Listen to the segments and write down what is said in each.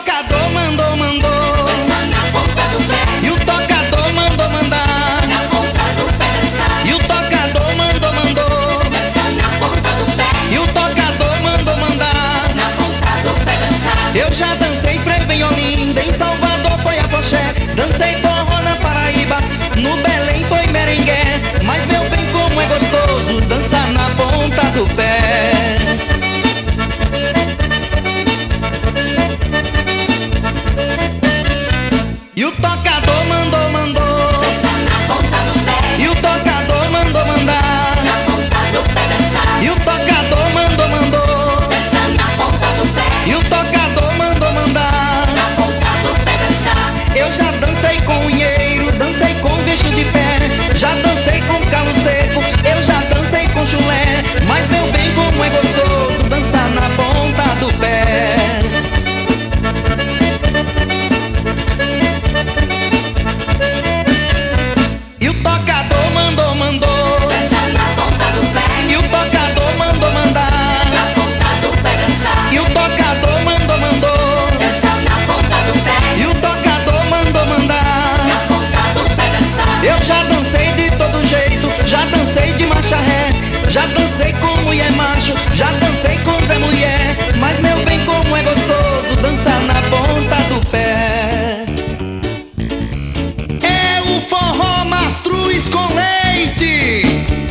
tocador mandou, mandou dançar na ponta do pé. e o tocador mandou mandar. Na ponta do pé dançar. E o tocador mandou, mandou Dançar na ponta do pé. e o tocador mandou mandar. Na ponta do pé dançar. Eu já dancei frevo em Olinda, em Salvador foi afoxé. Dancei forró na Paraíba, no Belém foi merengue. Mas meu bem, como é gostoso dançar na ponta do pé. E o tocador mandou, mandou Dançar na ponta do pé. e o tocador mandou mandar. Na ponta do pé dançar. E o tocador mandou, mandou Dançar na ponta do pé. e o tocador mandou mandar. Na ponta do pé dançar. Eu já dancei com unheiro, dancei com bicho de pé, já dancei com calo seco, eu já dancei com chulé. Mas meu bem, como é gostoso dançar na ponta do pé. E o tocador mandou, mandou Dançar na ponta do pé. e o tocador mandou mandar. Na ponta do pé dançar. E o tocador mandou, mandou Dançar na ponta do pé. e o tocador mandou mandar. Na ponta do pé dançar. Eu já dancei de todo jeito, já dancei de marcha ré, já dancei com mulher macho, já dancei com Zé Mulher. Mas meu bem, como é gostoso dançar na ponta do pé. É o forró mastruz com leite.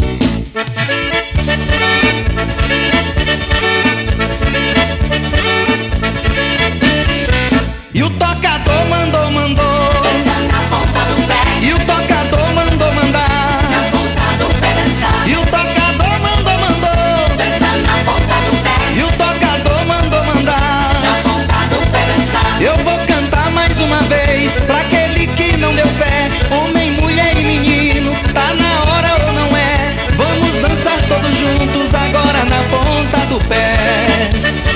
E o tocador mandou, mandou Dançar na ponta do pé. e o tocador mandou mandar. Na ponta do pé dançar. E o tocador mandou, mandou Dançar na ponta do pé. e o tocador mandou mandar. Na ponta do pé dançar. Eu vou cantar mais uma vez pra aquele que não deu fé. Homem, mulher e menino, tá na hora ou não é? Vamos dançar todos juntos agora na ponta do pé.